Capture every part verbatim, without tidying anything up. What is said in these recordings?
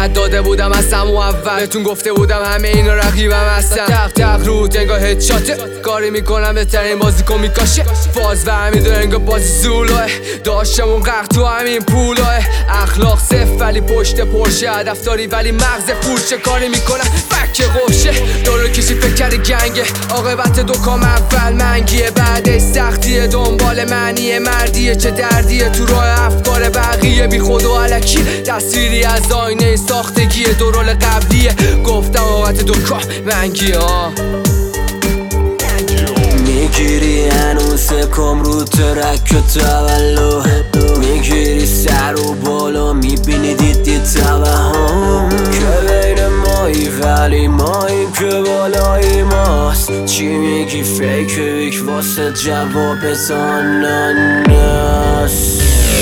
خط داده بودم از همون اول، بهتون گفته بودم همه اینا رقیبم هستن. تق تق رو انگار هدشاته، کاری میکنم بهترین بازیکن میکاشه. فاز و همین داره انگار بازی زولاه، داشتم اون غرق تو همین پولاه. اخلاق صفر ولی پشت پرشه، هدف داری ولی مغز پورچه. کاری میکنم فک قوشه، دارو کشی فکر کرده گنگه. عاقبت دو کام اول منگیه، بعدش سختیه. دنبال معنی مردیه، چه دردیه تو راه افکار بقیه. بی خود و علکی تصویری از آینه ساختگیه. دو رول قبلیه گفتم عاقبت دو کام منگیه. میگیری هنوز سکم رو ترک و تولو، میگیری سر و بالا میبینی دیدی توهم که بین مایی ولی ماییم که بالای ماست. چی میگی فیک ویک واسه جواب زاناناس.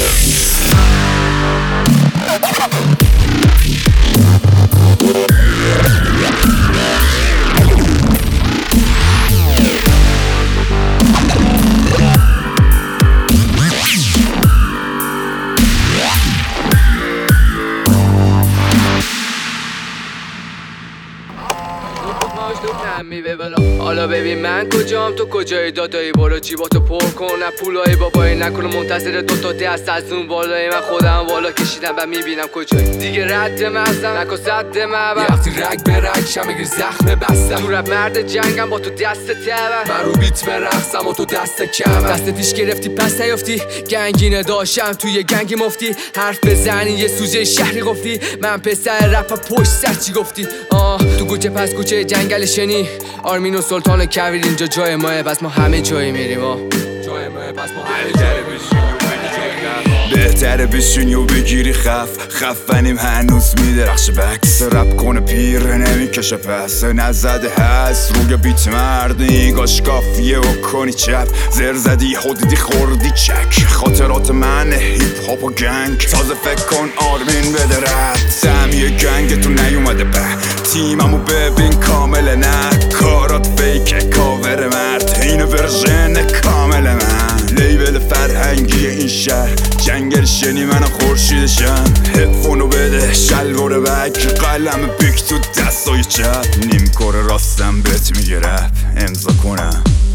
حالا ببین من کجام تو کجایی دادایی، برو جیباتو پر کن نه پولای بابایی، نکنه منتظر دوتا دست از اون بالایی. من خودم بالا کشیدم و میبینم کجایی، دیگه رد مغزم نکن صد معبر. وقتی رگ به رگ شمگیر زخم بستم، تو رب مرد جنگم با تو دست تبر. من رو بیت برقصم و تو دست کمم، دست پیش گرفتی پس نیافتی. گنگینه داشتم توی گنگی مفتی، حرف بزنی یه سوژه شهری گفتی. من پسر رپ پشت سر چی گفتی؟ آه تو کوچه پس کوچه جنگل شنی، آرمین و سلطان و کویر اینجا جای ماه، بس ما همه جایی میریم. آه جای ماه بس ما همه جایی میریم. بهتره بشونی و بگیری خف خفنیم هنوز میدرخش بکس. رپ کنه پیر نمیکشه پس، نزده هست روی بیت مردی. گاش کافیه و کنی چپ، زر زدی خودیدی خوردی چک. خاطرات من هیپ هاپ و گنگ، تازه فکر کن آرمین بده رد. سمیه گنگ تو نیومده به تیممو ببین کامل، نه کارات فیک کاور مرد. اینو ورژن کامل من، لیبل فرهنگی این شهر. جنگل شنی من خورشیدشم، هدفونو بده شلوار بک. قلم بیک تو دستای چپ، نیم کار راستم بهت میگه رپ امضا کنم.